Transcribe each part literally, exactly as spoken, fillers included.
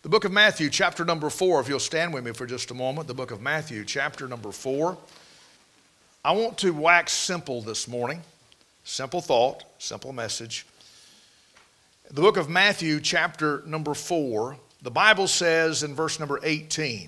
The book of Matthew, chapter number four, if you'll stand with me for just a moment. The book of Matthew, chapter number four. I want to wax simple this morning. Simple thought, simple message. The book of Matthew, chapter number four, the Bible says in verse number eighteen,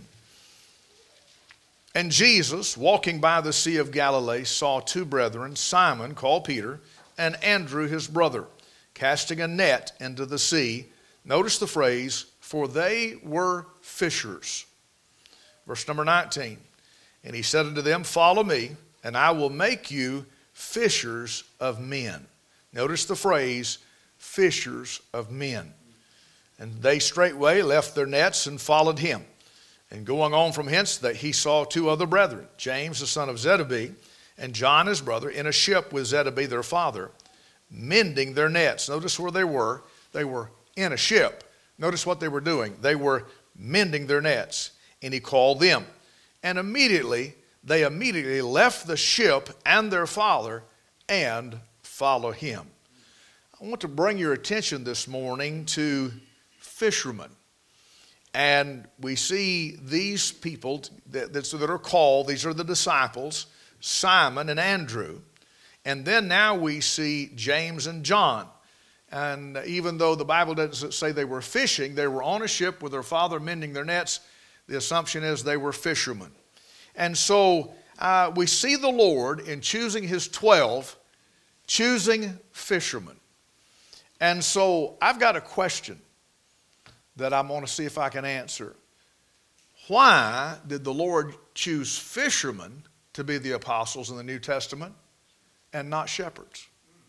"And Jesus, walking by the Sea of Galilee, saw two brethren, Simon, called Peter, and Andrew his brother, casting a net into the sea." Notice the phrase, "for they were fishers." Verse number nineteen, "And he said unto them, Follow me, and I will make you fishers of men." Notice the phrase, fishers of men. "And they straightway left their nets and followed him. And going on from hence, that he saw two other brethren, James the son of Zebedee, and John his brother, in a ship with Zebedee their father, mending their nets." Notice where they were. They were in a ship. Notice what they were doing. They were mending their nets. "And he called them. And immediately, they immediately left the ship and their father and followed him." I want to bring your attention this morning to fishermen. And we see these people that, that are called, these are the disciples, Simon and Andrew. And then now we see James and John. And even though the Bible doesn't say they were fishing, they were on a ship with their father mending their nets. The assumption is they were fishermen. And so uh, we see the Lord in choosing his twelve, choosing fishermen. And so I've got a question that I'm going to see if I can answer. Why did the Lord choose fishermen to be the apostles in the New Testament and not shepherds?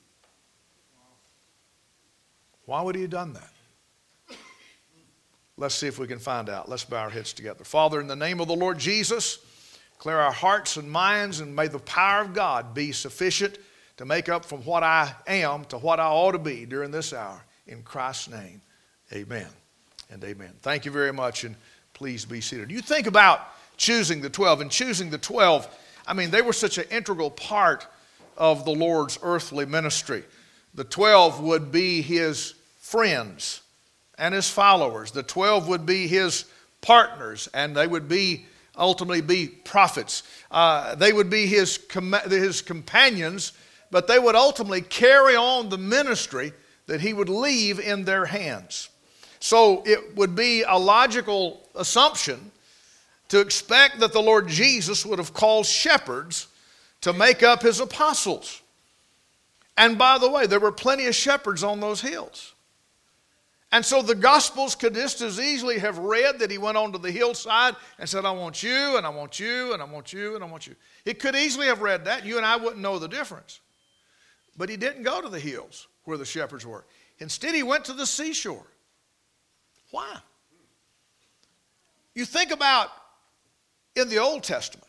Why would he have done that? Let's see if we can find out. Let's bow our heads together. Father, in the name of the Lord Jesus, clear our hearts and minds, and may the power of God be sufficient to make up from what I am to what I ought to be during this hour. In Christ's name, amen and amen. Thank you very much, and please be seated. You think about choosing the twelve, and choosing the twelve, I mean, they were such an integral part of the Lord's earthly ministry. The twelve would be his friends and his followers. The twelve would be his partners, and they would be ultimately be prophets. Uh, they would be his, com- his companions, but they would ultimately carry on the ministry that he would leave in their hands. So it would be a logical assumption to expect that the Lord Jesus would have called shepherds to make up his apostles. And by the way, there were plenty of shepherds on those hills. And so the Gospels could just as easily have read that he went onto the hillside and said, "I want you, and I want you, and I want you, and I want you." It could easily have read that. You and I wouldn't know the difference. But he didn't go to the hills where the shepherds were. Instead, he went to the seashore. Why? You think about in the Old Testament,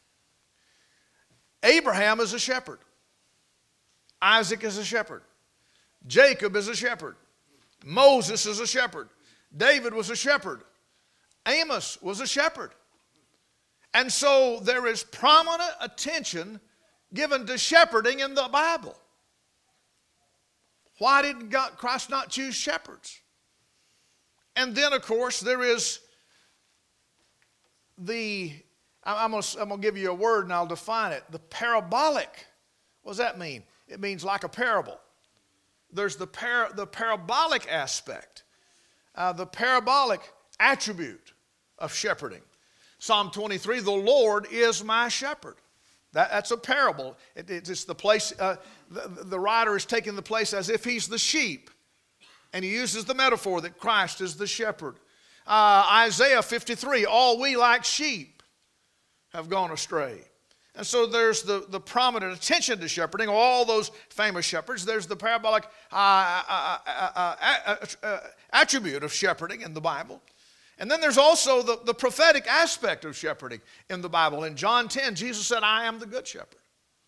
Abraham is a shepherd. Isaac is a shepherd. Jacob is a shepherd. Moses is a shepherd. David was a shepherd. Amos was a shepherd. And so there is prominent attention given to shepherding in the Bible. Why did God, Christ not choose shepherds? And then, of course, there is the, I'm going to, I'm going to give you a word and I'll define it, the parabolic. What does that mean? It means like a parable. There's the, para, the parabolic aspect, uh, the parabolic attribute of shepherding. Psalm twenty-three, "The Lord is my shepherd." That, that's a parable. It, it's the place, uh, the, the writer is taking the place as if he's the sheep. And he uses the metaphor that Christ is the shepherd. Uh, Isaiah fifty-three, "All we like sheep have gone astray." And so there's the, the prominent attention to shepherding, all those famous shepherds. There's the parabolic uh, uh, uh, uh, uh, attribute of shepherding in the Bible. And then there's also the, the prophetic aspect of shepherding in the Bible. In John ten, Jesus said, "I am the good shepherd."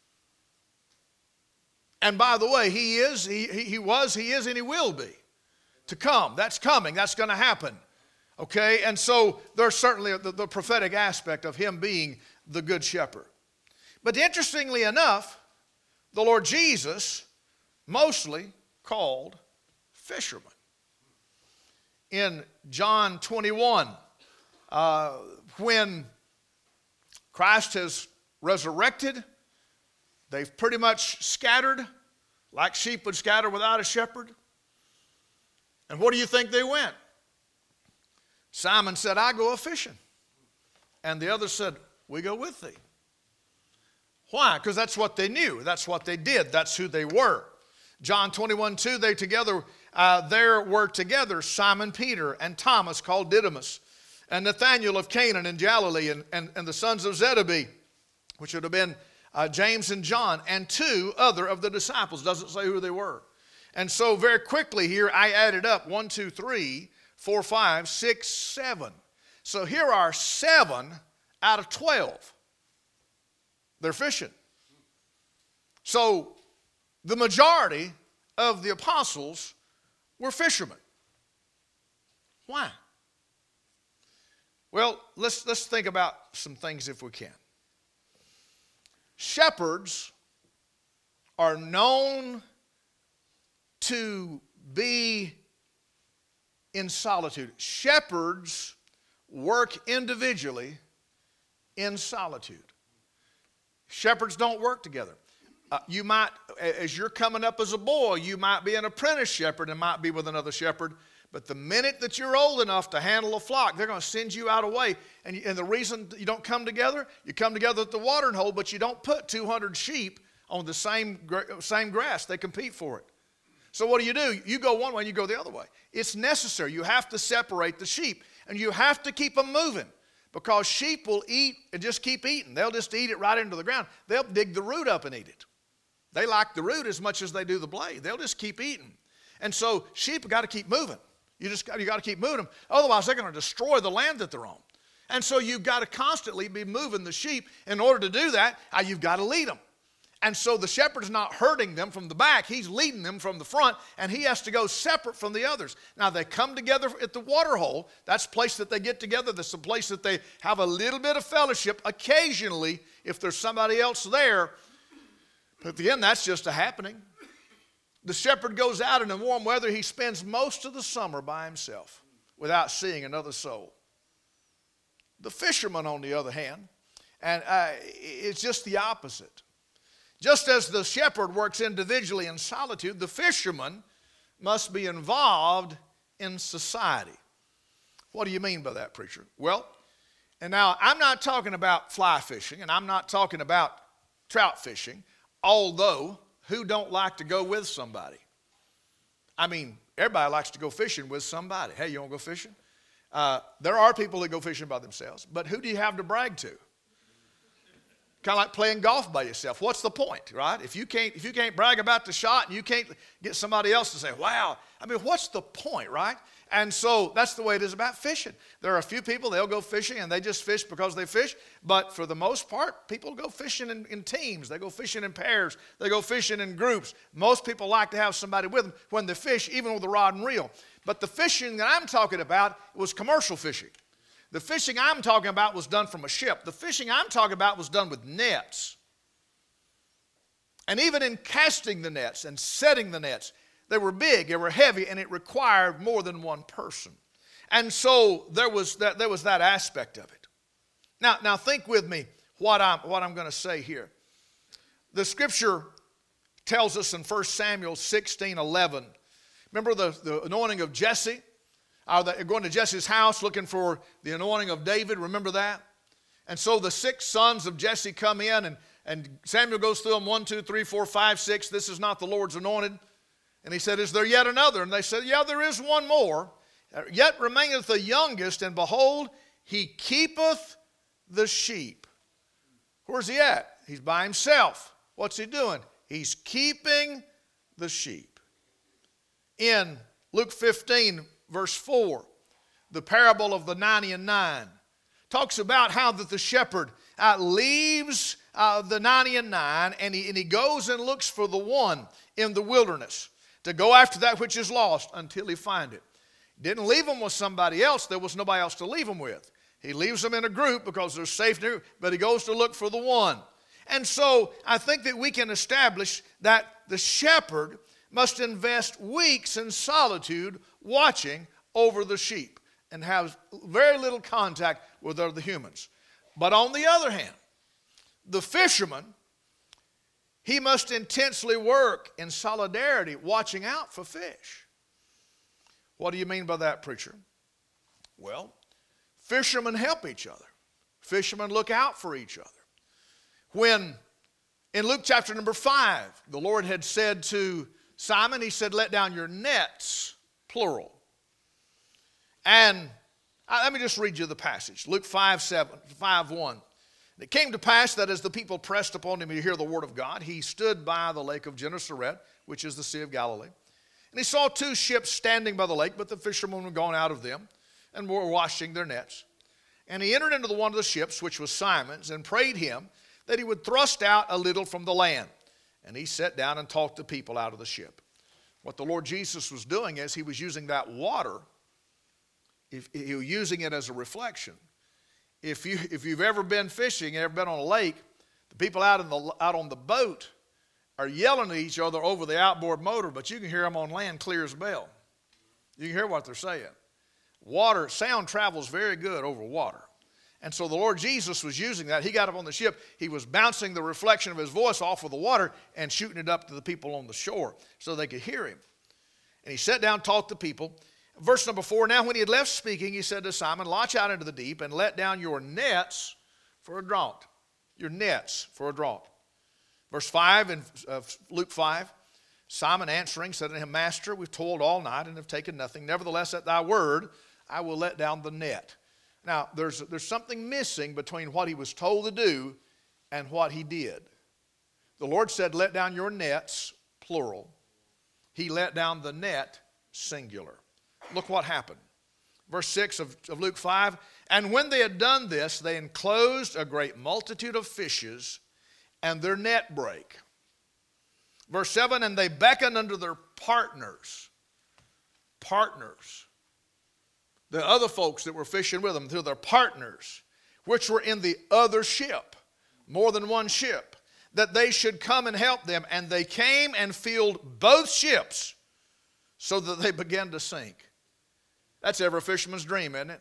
And by the way, he is, he, he was, he is, and he will be to come. That's coming. That's going to happen. Okay? And so there's certainly the, the prophetic aspect of him being the good shepherd. But interestingly enough, the Lord Jesus mostly called fishermen. in John twenty-one, uh, when Christ has resurrected, they've pretty much scattered like sheep would scatter without a shepherd. And where do you think they went? Simon said, I go a-fishing. And the other said, we go with thee. Why? Because that's what they knew. That's what they did. That's who they were. John twenty-one two, they together, uh, there were together Simon Peter and Thomas called Didymus, and Nathanael of Canaan in Galilee, and, and, and the sons of Zebedee, which would have been uh, James and John, and two other of the disciples. Doesn't say who they were. And so very quickly here, I added up one, two, three, four, five, six, seven. So here are seven out of twelve. They're fishing. So the majority of the apostles were fishermen. Why? Well, let's, let's think about some things if we can. Shepherds are known to be in solitude. Shepherds work individually in solitude. Shepherds don't work together. Uh, you might, as you're coming up as a boy, you might be an apprentice shepherd and might be with another shepherd. But the minute that you're old enough to handle a flock, they're going to send you out away. And, you, and the reason you don't come together, you come together at the watering hole, but you don't put two hundred sheep on the same, same grass. They compete for it. So what do you do? You go one way and you go the other way. It's necessary. You have to separate the sheep. And you have to keep them moving. Because sheep will eat and just keep eating. They'll just eat it right into the ground. They'll dig the root up and eat it. They like the root as much as they do the blade. They'll just keep eating. And so sheep have got to keep moving. You just got, you got to keep moving them. Otherwise, they're going to destroy the land that they're on. And so you've got to constantly be moving the sheep. In order to do that, you've got to lead them. And so the shepherd's not herding them from the back. He's leading them from the front, and he has to go separate from the others. Now, they come together at the water hole. That's the place that they get together. That's the place that they have a little bit of fellowship occasionally if there's somebody else there. But at the end, that's just a happening. The shepherd goes out in the warm weather. He spends most of the summer by himself without seeing another soul. The fisherman, on the other hand, and uh, it's just the opposite. Just as the shepherd works individually in solitude, the fisherman must be involved in society. What do you mean by that, preacher? Well, and now I'm not talking about fly fishing, and I'm not talking about trout fishing, although who don't like to go with somebody? I mean, everybody likes to go fishing with somebody. Hey, you want to go fishing? Uh, there are people that go fishing by themselves, but who do you have to brag to? Kind of like playing golf by yourself. What's the point, right? If you can't, if you can't brag about the shot and you can't get somebody else to say, wow, I mean, what's the point, right? And so that's the way it is about fishing. There are a few people, they'll go fishing and they just fish because they fish. But for the most part, people go fishing in, in teams. They go fishing in pairs. They go fishing in groups. Most people like to have somebody with them when they fish, even with a rod and reel. But the fishing that I'm talking about was commercial fishing. The fishing I'm talking about was done from a ship. The fishing I'm talking about was done with nets. And even in casting the nets and setting the nets, they were big, they were heavy, and it required more than one person. And so there was that, there was that aspect of it. Now, now think with me what I'm, what I'm going to say here. The scripture tells us in First Samuel sixteen eleven. Remember the, the anointing of Jesse? Uh, they're going to Jesse's house looking for the anointing of David. Remember that? And so the six sons of Jesse come in, and, and Samuel goes through them, one, two, three, four, five, six. This is not the Lord's anointed. And he said, is there yet another? And they said, yeah, there is one more. Yet remaineth the youngest, and behold, he keepeth the sheep. Where's he at? He's by himself. What's he doing? He's keeping the sheep. In Luke fifteen, verse four, the parable of the ninety and nine, talks about how that the shepherd uh, leaves uh, the ninety and nine, and he, and he goes and looks for the one in the wilderness to go after that which is lost until he find it. He didn't leave them with somebody else. There was nobody else to leave them with. He leaves them in a group because they're safe, but he goes to look for the one. And so I think that we can establish that the shepherd must invest weeks in solitude watching over the sheep and have very little contact with other humans. But on the other hand, the fisherman, he must intensely work in solidarity, watching out for fish. What do you mean by that, preacher? Well, fishermen help each other. Fishermen look out for each other. When in Luke chapter number five, the Lord had said to Simon, he said, let down your nets, plural. And uh, let me just read you the passage. Luke five, seven, five, one. And it came to pass that as the people pressed upon him to hear the word of God, he stood by the lake of Gennesaret, which is the Sea of Galilee. And he saw two ships standing by the lake, but the fishermen were gone out of them and were washing their nets. And he entered into the one of the ships, which was Simon's, and prayed him that he would thrust out a little from the land. And he sat down and taught the people out of the ship. What the Lord Jesus was doing is he was using that water, if, he was using it as a reflection. If, you, if you've ever been fishing, ever been on a lake, the people out, in the, out on the boat are yelling at each other over the outboard motor, but you can hear them on land clear as a bell. You can hear what they're saying. Water, sound travels very good over water. And so the Lord Jesus was using that. He got up on the ship. He was bouncing the reflection of his voice off of the water and shooting it up to the people on the shore so they could hear him. And he sat down, taught the people. Verse number four, now when he had left speaking, he said to Simon, launch out into the deep and let down your nets for a draught. Your nets for a draught. Verse five in uh, Luke five, Simon answering said to him, Master, we've toiled all night and have taken nothing. Nevertheless, at thy word, I will let down the net. Now, there's, there's something missing between what he was told to do and what he did. The Lord said, let down your nets, plural. He let down the net, singular. Look what happened. Verse six of, of Luke five, and when they had done this, they enclosed a great multitude of fishes, and their net brake. Verse seven, and they beckoned unto their partners. Partners. The other folks that were fishing with them, through their partners, which were in the other ship, more than one ship, that they should come and help them. And they came and filled both ships so that they began to sink. That's every fisherman's dream, isn't it?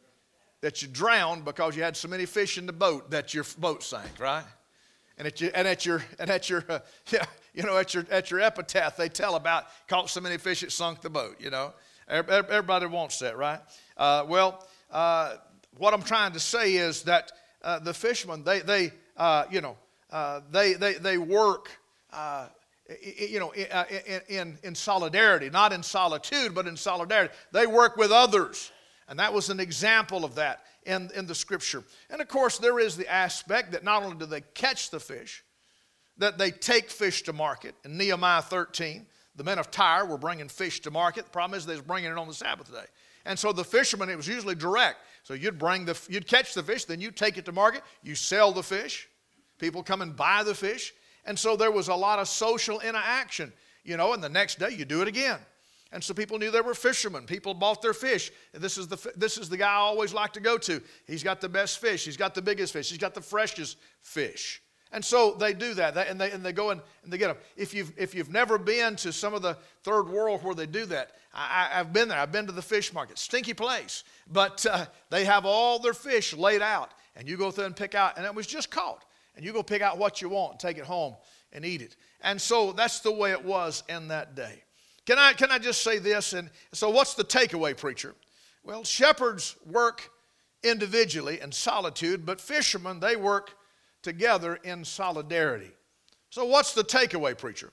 That you drowned because you had so many fish in the boat that your boat sank, right? And at your, and at your, and at your, uh, yeah, you know, at your, at your epitaph, they tell about caught so many fish it sunk the boat. You know, everybody wants that, right? Uh, well, uh, what I'm trying to say is that uh, the fishermen, they, they, uh, you know, uh, they, they, they work, uh, you know, in, in, in solidarity, not in solitude, but in solidarity. They work with others. And that was an example of that in, in the scripture. And of course, there is the aspect that not only do they catch the fish, that they take fish to market. In Nehemiah thirteen, the men of Tyre were bringing fish to market. The problem is they was bringing it on the Sabbath day. And so the fishermen, it was usually direct. So you'd bring the, you'd catch the fish, then you'd take it to market. You sell the fish. People come and buy the fish. And so there was a lot of social interaction, you know, and the next day you do it again. And so people knew they were fishermen. People bought their fish. This is the, this is the guy I always like to go to. He's got the best fish. He's got the biggest fish. He's got the freshest fish. And so they do that, they, and, they, and they go in and they get them. If you've, if you've never been to some of the third world where they do that, I, I've been there. I've been to the fish market. Stinky place. But uh, they have all their fish laid out, and you go through and pick out, and it was just caught. And you go pick out what you want and take it home and eat it. And so that's the way it was in that day. Can I, can I just say this? And so what's the takeaway, preacher? Well, shepherds work individually in solitude, but fishermen, they work together in solidarity. So what's the takeaway, preacher?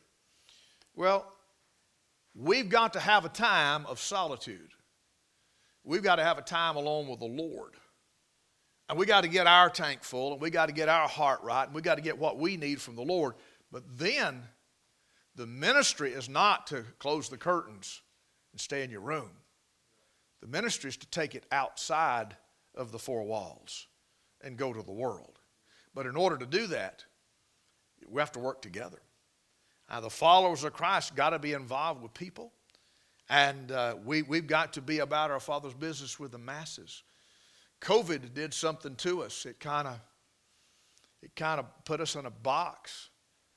Well, we've got to have a time of solitude. We've got to have a time alone with the Lord. And we got to get our tank full, and we got to get our heart right, and we got to get what we need from the Lord. But then the ministry is not to close the curtains and stay in your room. The ministry is to take it outside of the four walls and go to the world. But in order to do that, we have to work together. Now, the followers of Christ got to be involved with people, and uh, we, we've got to be about our Father's business with the masses. COVID did something to us. It kind of it kind of put us in a box,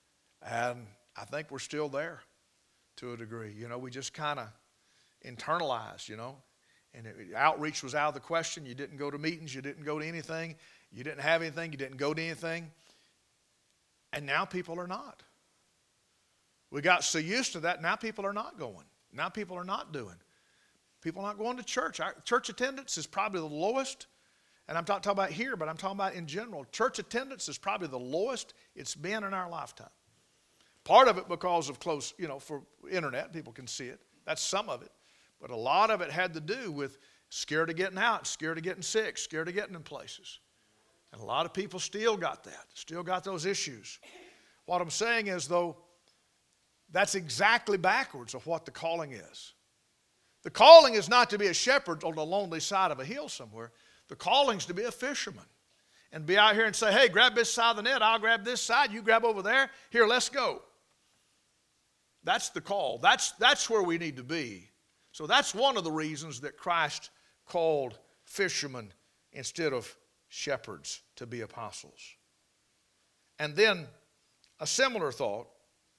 and I think we're still there to a degree. You know, we just kind of internalized, you know. And it, outreach was out of the question. You didn't go to meetings. You didn't go to anything. You didn't have anything. You didn't go to anything. And now people are not. We got so used to that. Now people are not going. Now people are not doing. People are not going to church. Our church attendance is probably the lowest. And I'm not talking about here, but I'm talking about in general. Church attendance is probably the lowest it's been in our lifetime. Part of it because of close, you know, for internet, people can see it. That's some of it. But a lot of it had to do with scared of getting out, scared of getting sick, scared of getting in places. And a lot of people still got that, still got those issues. What I'm saying is, though, that's exactly backwards of what the calling is. The calling is not to be a shepherd on the lonely side of a hill somewhere. The calling is to be a fisherman and be out here and say, hey, grab this side of the net, I'll grab this side, you grab over there, here, let's go. That's the call. That's, that's where we need to be. So that's one of the reasons that Christ called fishermen instead of shepherds to be apostles. And then a similar thought.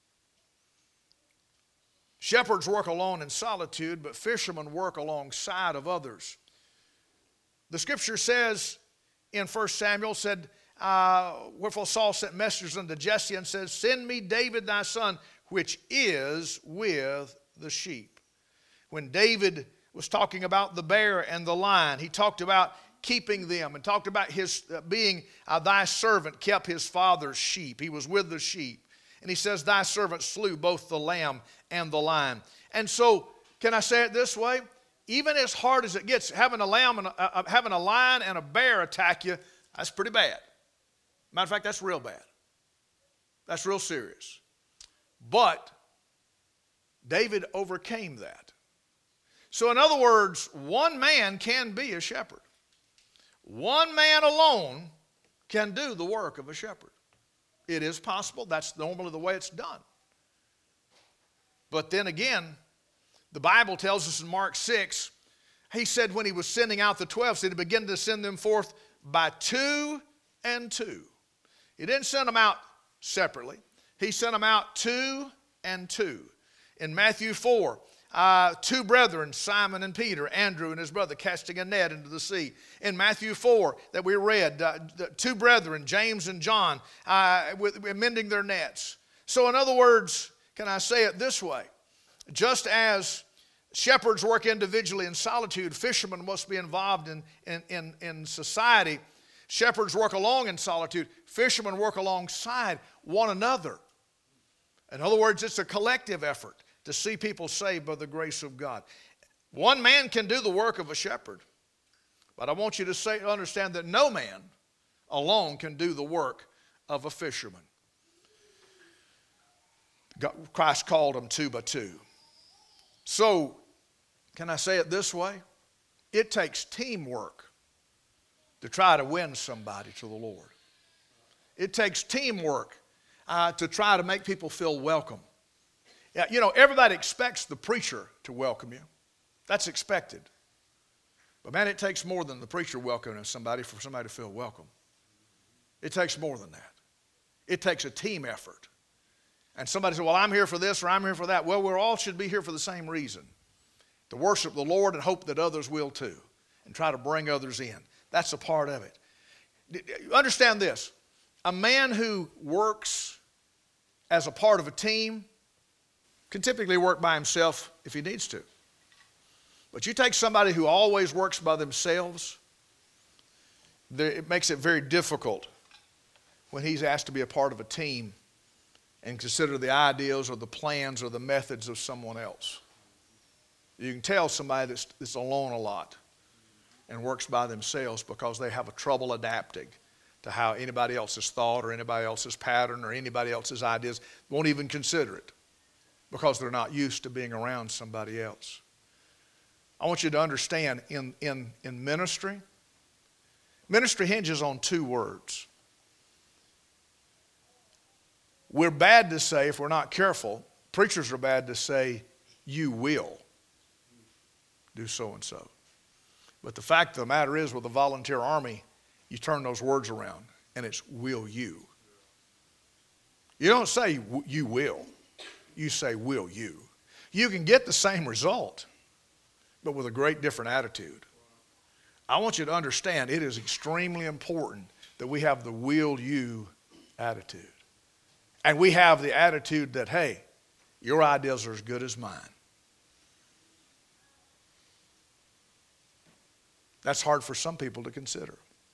Shepherds work alone in solitude, but fishermen work alongside of others. The scripture says in First Samuel, said, uh, wherefore Saul sent messengers unto Jesse and says, send me David thy son, which is with the sheep. When David was talking about the bear and the lion, he talked about keeping them and talked about his uh, being uh, thy servant kept his father's sheep. He was with the sheep. And he says, thy servant slew both the lamb and the lion. And so, can I say it this way? Even as hard as it gets, having a lamb and a, uh, having a lion and a bear attack you, that's pretty bad. Matter of fact, that's real bad. That's real serious. But David overcame that. So in other words, one man can be a shepherd. One man alone can do the work of a shepherd. It is possible. That's normally the way it's done. But then again, the Bible tells us in Mark six, he said when he was sending out the twelve, he began to send them forth by two and two. He didn't send them out separately. He sent them out two and two. In Matthew four, uh, two brethren, Simon and Peter, Andrew and his brother, casting a net into the sea. In Matthew four that we read, uh, two brethren, James and John, uh, with, with mending their nets. So in other words, can I say it this way? Just as shepherds work individually in solitude, fishermen must be involved in, in, in, in society. Shepherds work along in solitude. Fishermen work alongside one another. In other words, it's a collective effort to see people saved by the grace of God. One man can do the work of a shepherd, but I want you to say, understand that no man alone can do the work of a fisherman. God, Christ called them two by two. So, can I say it this way? It takes teamwork to try to win somebody to the Lord. It takes teamwork uh, to try to make people feel welcome. Yeah, you know, everybody expects the preacher to welcome you. That's expected. But man, it takes more than the preacher welcoming somebody for somebody to feel welcome. It takes more than that. It takes a team effort. And somebody said, well, I'm here for this or I'm here for that. Well, we all should be here for the same reason. To worship the Lord and hope that others will too. And try to bring others in. That's a part of it. Understand this. A man who works as a part of a team can typically work by himself if he needs to. But you take somebody who always works by themselves, it makes it very difficult when he's asked to be a part of a team and consider the ideas or the plans or the methods of someone else. You can tell somebody that's, that's alone a lot and works by themselves because they have a trouble adapting to how anybody else's thought or anybody else's pattern or anybody else's ideas, won't even consider it because they're not used to being around somebody else. I want you to understand in, in, in ministry, ministry hinges on two words. We're bad to say, if we're not careful, preachers are bad to say, you will do so and so. But the fact of the matter is, with the volunteer army, you turn those words around, and it's will you. You don't say you will. You say will you. You can get the same result, but with a great different attitude. I want you to understand it is extremely important that we have the will you attitude. And we have the attitude that, hey, your ideas are as good as mine. That's hard for some people to consider.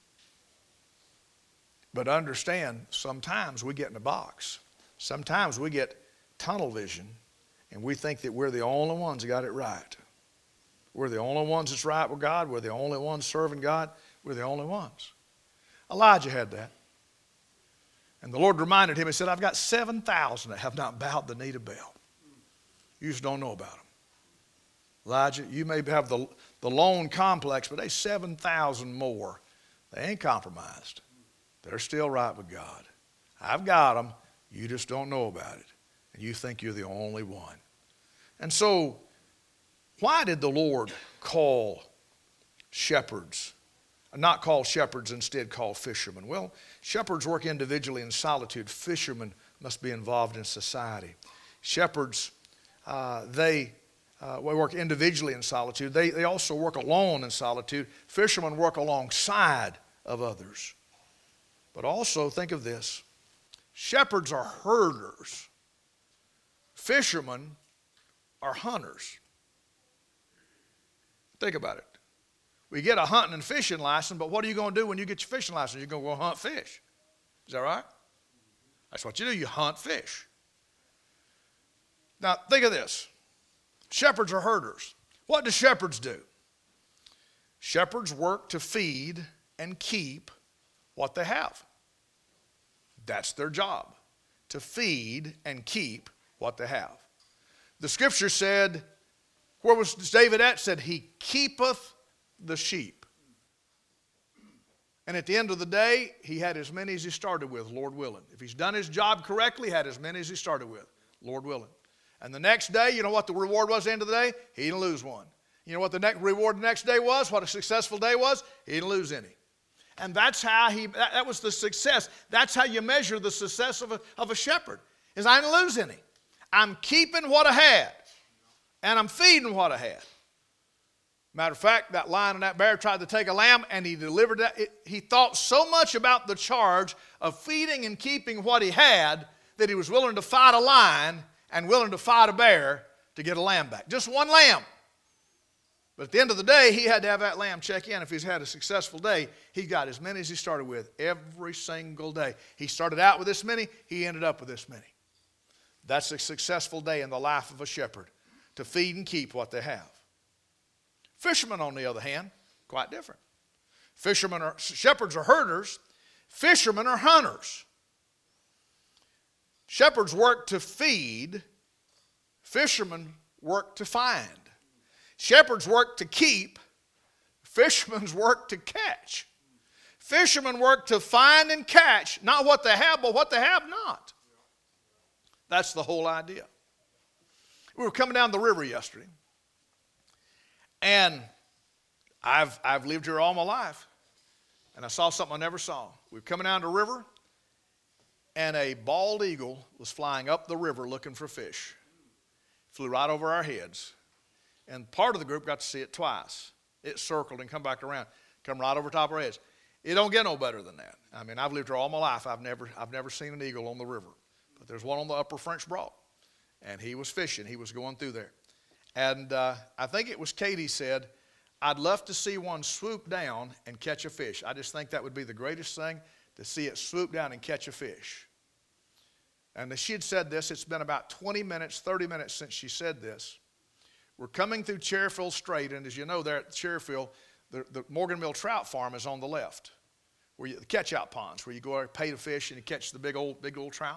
But understand, sometimes we get in a box. Sometimes we get tunnel vision, and we think that we're the only ones that got it right. We're the only ones that's right with God. We're the only ones serving God. We're the only ones. Elijah had that. And the Lord reminded him, he said, I've got seven thousand that have not bowed the knee to Baal. You just don't know about them. Elijah, you may have the, the lone complex, but there's seven thousand more. They ain't compromised. They're still right with God. I've got them. You just don't know about it. And you think you're the only one. And so, why did the Lord call shepherds, not call shepherds, instead call fishermen? Well, shepherds work individually in solitude. Fishermen must be involved in society. Shepherds, uh, they uh, work individually in solitude. They, they also work alone in solitude. Fishermen work alongside of others. But also, think of this. Shepherds are herders. Fishermen are hunters. Think about it. We get a hunting and fishing license, but what are you going to do when you get your fishing license? You're going to go hunt fish. Is that right? That's what you do. You hunt fish. Now, think of this. Shepherds are herders. What do shepherds do? Shepherds work to feed and keep what they have. That's their job, to feed and keep what they have. The scripture said, where was David at? Said, he keepeth the sheep. And at the end of the day, he had as many as he started with, Lord willing. If he's done his job correctly, he had as many as he started with, Lord willing. And the next day, you know what the reward was at the end of the day? He didn't lose one. You know what the next reward the next day was? What a successful day was? He didn't lose any. And that's how he, that, that was the success. That's how you measure the success of a, of a shepherd, is I didn't lose any. I'm keeping what I had, and I'm feeding what I had. Matter of fact, that lion and that bear tried to take a lamb, and he delivered that. It, he thought so much about the charge of feeding and keeping what he had that he was willing to fight a lion and willing to fight a bear to get a lamb back. Just one lamb. But at the end of the day, he had to have that lamb check in. If he's had a successful day, he got as many as he started with every single day. He started out with this many, he ended up with this many. That's a successful day in the life of a shepherd, to feed and keep what they have. Fishermen, on the other hand, quite different. Fishermen are, shepherds are herders. Fishermen are hunters. Shepherds work to feed. Fishermen work to find. Shepherds work to keep. Fishermen's work to catch. Fishermen work to find and catch, not what they have, but what they have not. That's the whole idea. We were coming down the river yesterday, and I've, I've lived here all my life, and I saw something I never saw. We were coming down the river, and a bald eagle was flying up the river looking for fish. Flew right over our heads. And part of the group got to see it twice. It circled and come back around, come right over top of our heads. It don't get no better than that. I mean, I've lived here all my life. I've never, I've never seen an eagle on the river. But there's one on the upper French Broad. And he was fishing. He was going through there. And uh, I think it was Katie said, I'd love to see one swoop down and catch a fish. I just think that would be the greatest thing, to see it swoop down and catch a fish. And she had said this. It's been about twenty minutes, thirty minutes since she said this. We're coming through Cherryfield Strait, and as you know, there at Cherryfield, the, the Morgan Mill Trout Farm is on the left, where you, the catch-out ponds, where you go there, pay to fish, and you catch the big old, big old trout.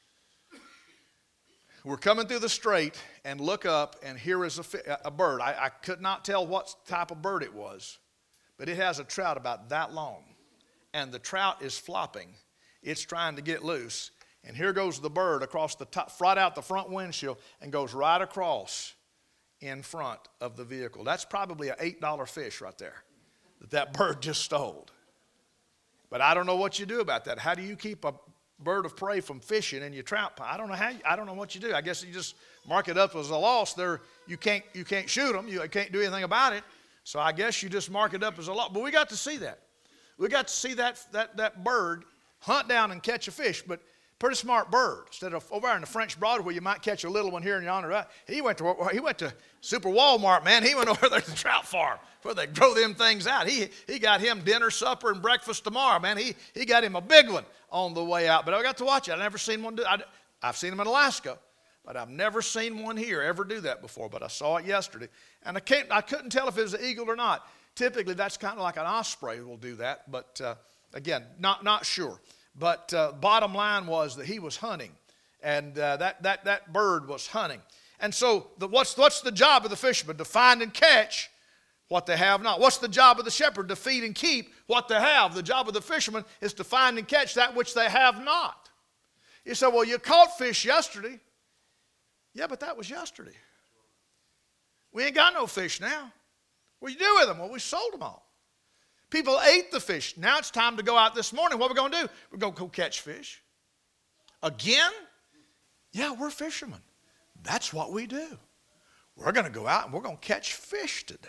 We're coming through the strait, and look up, and here is a, a bird. I, I could not tell what type of bird it was, but it has a trout about that long, and the trout is flopping. It's trying to get loose, and here goes the bird across the top, right out the front windshield, and goes right across in front of the vehicle. That's probably an eight dollar fish right there that that bird just stole. But I don't know what you do about that. How do you keep a bird of prey from fishing in your trout pond? I don't know how. You, I don't know what you do. I guess you just mark it up as a loss. They're, you can't, you can't shoot them. You can't do anything about it. So I guess you just mark it up as a lot. But we got to see that. We got to see that, that, that bird hunt down and catch a fish. But pretty smart bird. Instead of over there in the French Broad where you might catch a little one here and yonder, right? He went to he went to Super Walmart, man. He went over there to the trout farm where they grow them things out. He he got him dinner, supper, and breakfast tomorrow, man. He he got him a big one on the way out. But I got to watch it. I've never seen one do. I, I've seen them in Alaska, but I've never seen one here ever do that before. But I saw it yesterday, and I can't I couldn't tell if it was an eagle or not. Typically, that's kind of like an osprey will do that, but uh, again, not not sure. But uh, bottom line was that he was hunting, and uh, that, that, that bird was hunting. And so the, what's, what's the job of the fisherman? To find and catch what they have not. What's the job of the shepherd? To feed and keep what they have. The job of the fisherman is to find and catch that which they have not. You say, well, you caught fish yesterday. Yeah, but that was yesterday. We ain't got no fish now. What do you do with them? Well, we sold them all. People ate the fish. Now it's time to go out this morning. What are we going to do? We're going to go catch fish. Again? Yeah, we're fishermen. That's what we do. We're going to go out and we're going to catch fish today.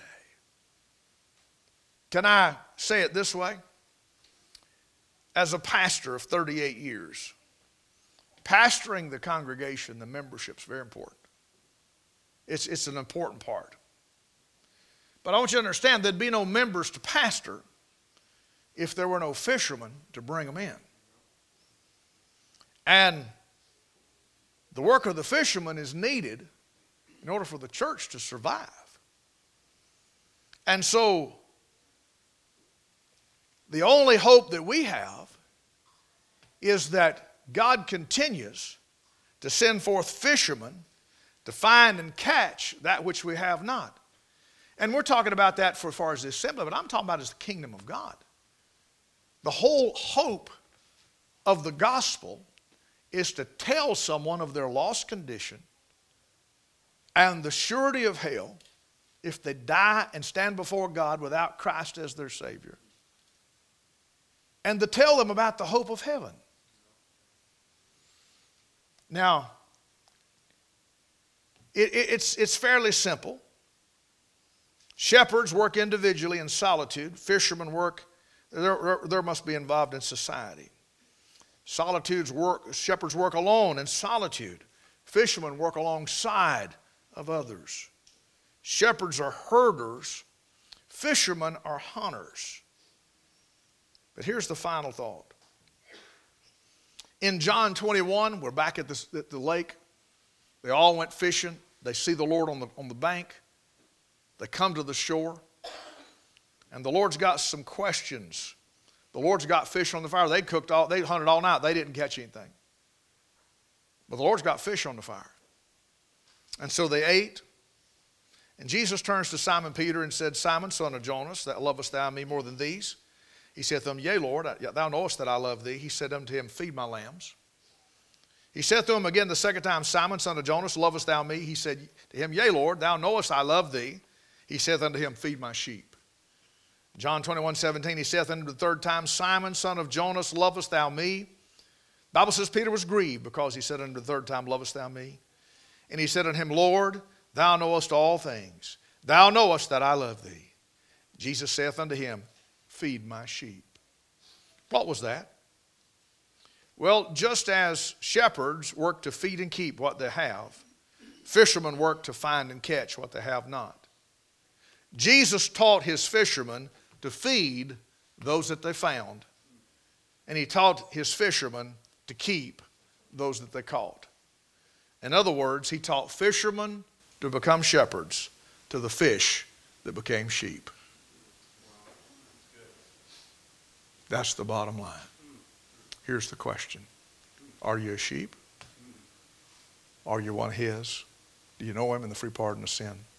Can I say it this way? As a pastor of thirty-eight years, pastoring the congregation, the membership is very important. It's, it's an important part. But I want you to understand there'd be no members to pastor if there were no fishermen to bring them in. And the work of the fisherman is needed in order for the church to survive. And so the only hope that we have is that God continues to send forth fishermen to find and catch that which we have not. And we're talking about that for as far as the assembly, but I'm talking about as the kingdom of God. The whole hope of the gospel is to tell someone of their lost condition and the surety of hell if they die and stand before God without Christ as their Savior. And to tell them about the hope of heaven. Now, it, it, it's, it's fairly simple. Shepherds work individually in solitude. Fishermen work, they're, they're must be involved in society. Solitudes work, shepherds work alone in solitude. Fishermen work alongside of others. Shepherds are herders. Fishermen are hunters. But here's the final thought. In John twenty-one, we're back at, this, at the lake. They all went fishing. They see the Lord on the, on the bank. They come to the shore, and the Lord's got some questions. The Lord's got fish on the fire. They cooked all, they hunted all night. They didn't catch anything. But the Lord's got fish on the fire. And so they ate. And Jesus turns to Simon Peter and said, Simon, son of Jonas, that lovest thou me more than these? He saith to him, Yea, Lord, thou knowest that I love thee. He said unto him, Feed my lambs. He said to him again the second time, Simon, son of Jonas, lovest thou me? He said to him, Yea, Lord, thou knowest I love thee. He saith unto him, Feed my sheep. John twenty-one, seventeen, he saith unto him the third time, Simon, son of Jonas, lovest thou me? The Bible says Peter was grieved because he said unto him the third time, Lovest thou me? And he said unto him, Lord, thou knowest all things. Thou knowest that I love thee. Jesus saith unto him, Feed my sheep. What was that? Well, just as shepherds work to feed and keep what they have, fishermen work to find and catch what they have not. Jesus taught his fishermen to feed those that they found, and he taught his fishermen to keep those that they caught. In other words, he taught fishermen to become shepherds to the fish that became sheep. That's the bottom line. Here's the question. Are you a sheep? Are you one of his? Do you know him in the free pardon of sin?